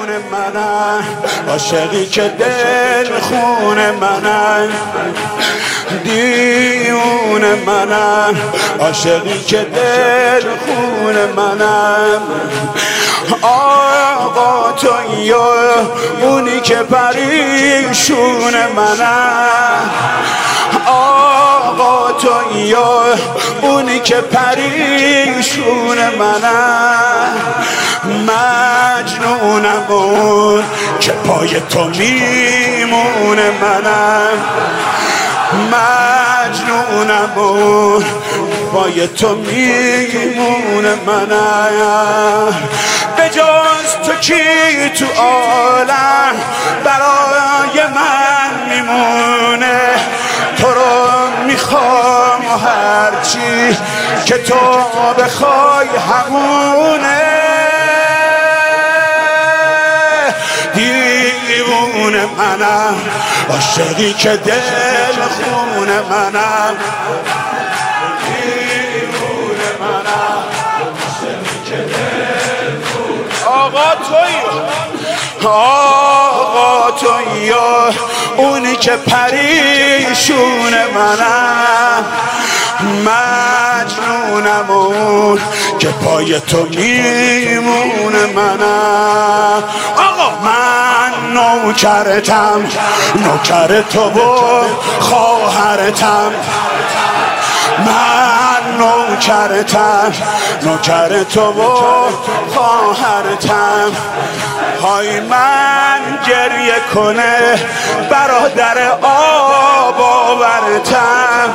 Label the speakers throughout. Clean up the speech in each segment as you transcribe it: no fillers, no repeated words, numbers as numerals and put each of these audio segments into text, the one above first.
Speaker 1: منم، عاشقی که دل خون منم، دیوونه منم، عاشقی که دل خون منم. آقا تویی اونی که پریشون منم، آقا تویی اونی که پریشون منم. مجنونم اون که پای تو میمونه منم، مجنونم اون پای تو میمونه منم. به جز تو کی تو عالم برای من میمونه؟ تو رو میخوام و هرچی که تو بخوای همونه. دیوونه منم، عاشقی که دل خون منم، دیوونه منم، عاشقی که دل خون. آقا تویی، آقا تویی اونی که پریشون منم، مجنونم اون که پای تو میمونه منم. آقا من نوکرتم، نوکر تو و خواهرتم، من نوکرتم، نوکر تو و خواهرتم. های من گریه کنه برادر آب آورتم،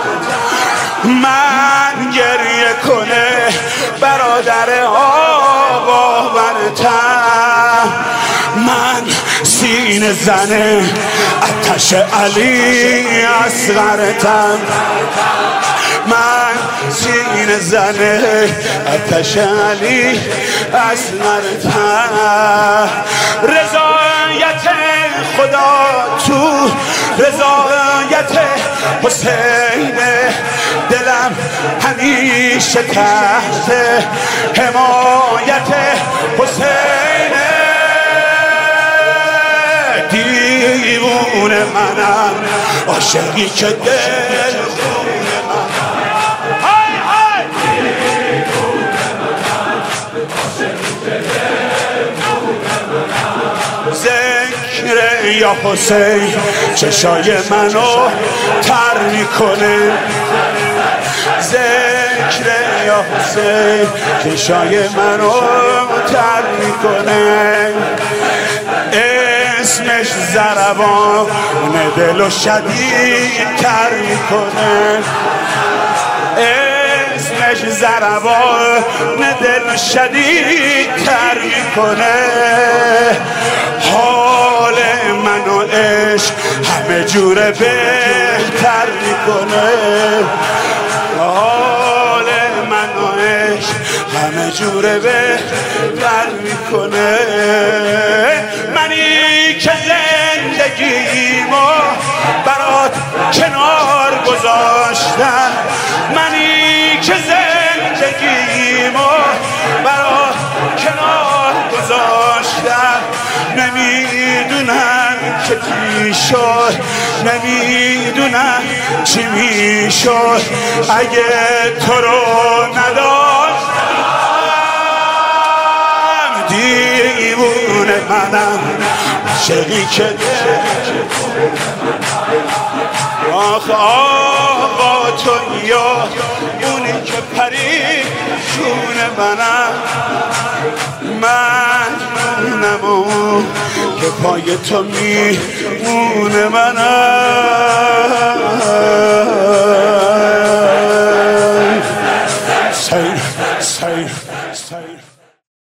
Speaker 1: من گریه کنه برادر آب آورتم. من سینه زنه آتش علی اصغرتم، من سینه زنه آتش علی اصغرتم. رضایت خدا تو رضایت حسین، دلم همیشه تحت حمایت حسین. دیوونه منم، عاشقی که دل خون منم، های های. دیوونه منم، عاشقی که دل خون منم. ذکر یا حسین چشای منو تر میکنه، ذکر یا حسین چشای منو تر میکنه. اسمش ضربان دل و شدید تر میکنه، اسمش ضربان دل شدید تر میکنه. حال من و عشق همه جوره بهتر میکنه، حال من و عشق همه جوره بهتر میکنه. منی که زندگیمو برات کنار گذاشتم، منی که زندگیمو برات کنار گذاشتم. نمیدونم که چی شد، نمیدونم چی میشد اگه تو رو نداشتم. دیوونه منم، عاشقی که آخ آقا تویی اونی که پریشون منم، مجنونم اون که پای تو میمونه منم.